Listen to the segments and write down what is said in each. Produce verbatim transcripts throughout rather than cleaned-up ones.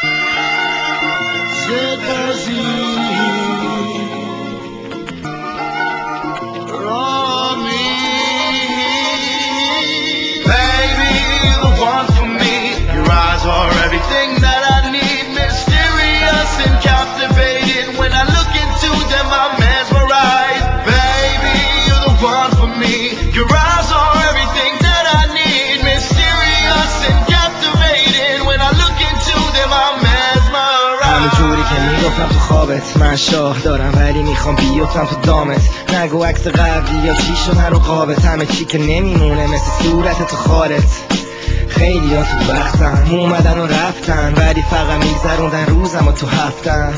C'est possible. Draw me, baby, you're the one for me. Your eyes are everything that I need, mysterious and captivating. When I look into them, I'm mesmerized. Baby, you're the one for me. Your eyes are everything that I need, mysterious and captivating. When I look into them, I'm mesmerized. همه جوری که میگفتم تو خوابت، من شاه دارم ولی میخوام بیفتم تو دامت. نگو عکس قبلی یا چی شد رو قابت، همه چی که نمیمونه مثل صورت تو خارت. خیلی ها تو وقتم اومدن و رفتن، ولی فقط میگذروندن روزم و تو هفتم.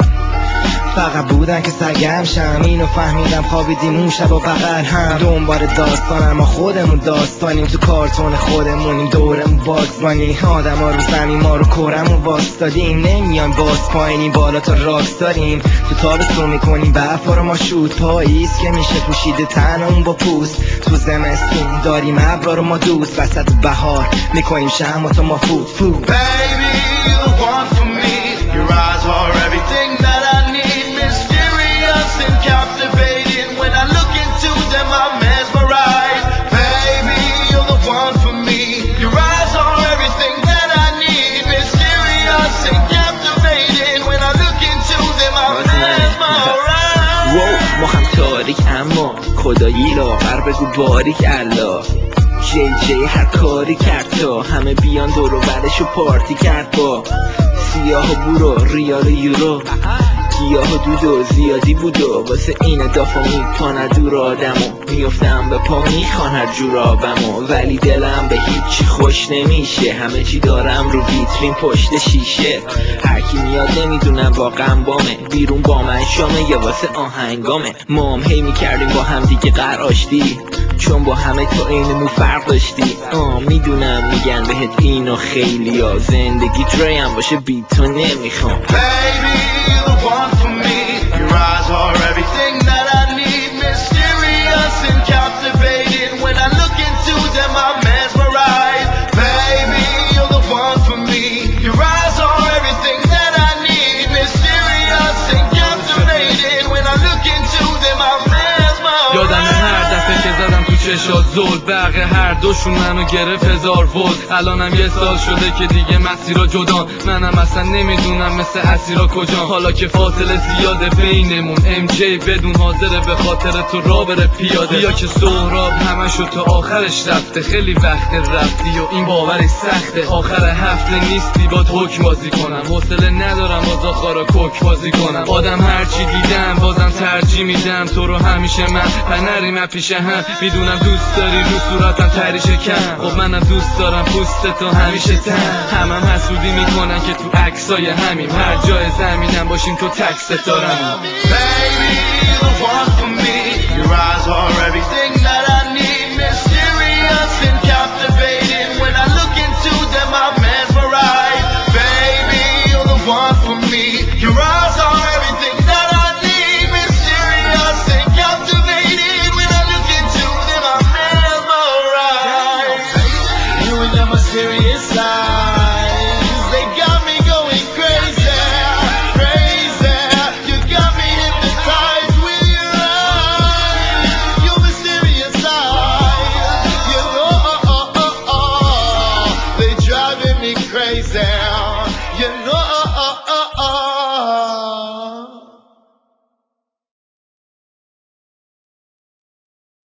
فقط بودن که سرگرم شم، اینو فهمیدم خوابیدیم اون شب و بغل هم. دنبال داستانم ما خودمون داستانیم، تو کارتون خودمونیم دورمون باکسبانی. آدم ها رو زمین ما رو کرمون واستادیم، نمیان باز پایینیم بالا تا راکس داریم. تو تابستون میکنیم برفا رو ما شود، پاییز که میشه پوشیده تنمون با پوست. تو زمستون داریم ابرا رو ما دوست، وسط بهار میکنیم شمع و ما فود فود. Baby, you're the one for me. Your eyes are everything that I need, mysterious and captivating. When I look into them, I'm mesmerized. Baby, you're the one for me. Your eyes are everything that I need, mysterious and captivating. When I look into them, I'm mesmerized. wow, ما هم تاریک اما خدایی لاغر بگو باریک الله. جی جی هر کاری کرد تا همه بیان دور و برشو پارتی کرد با سیاه و برو ریال و یورو. گیاه و دود و زیادی بود و واسه این دافا میکنه دور آدمو. میفتم به پا میخوان هر جور آبمو، ولی دلم به هیچی خوش نمیشه. همه چی دارم رو ویترین پشت شیشه. هرکی میاد نمیدونم واقعا بامه، بیرون با من شامه یا واسه آهنگامه. ما هم هی میکردیم با هم دیگه قراشتی، چون با همه تو اینمون فرق داشتی. آه میدونم میگن بهت اینو خیلی ها، زندگی ترایم باشه بی تو نمیخوام. Baby, you're the one for me. Your eyes are everything that I need, mysterious and captivating. When I look into them, I'm mesmerized. Baby, you're the one for me. Your eyes are everything that I need, mysterious and captivating. When I look into them, I'm mesmerized. یادم هر دفعه که زدم تو چشات زل، برق هر دوشون منو گرفت هزار ولت. الانم یه سال شده که دیگه مسیرها جدان، منم اصلا نمیدونم مثل اسیرا کجا. حالا که فاصله زیاده بینمون، ام جی بدون حاضره به خاطر تو را بره پیاده. یا که سهراب همشو تا آخرش رفته، خیلی وقت رفتی و این باورش سخته. آخر هفته نیستی با حکم بازی کنم، حوصله ندارم باز آخارا کوک بازی کنم. آدم هرچی دیدم بازم ترجیح میدم تو رو همیشه. من پنریم پیشه هم میدونم دوست داری رو صورتم تری شکم، خب منم دوست دارم پوست تو همیشه تن. همم حسودی میکنن که تو عکسای همیم، هر جای زمینم باشیم تو تک ستارم. Baby, you're the one for me. Your eyes are everything that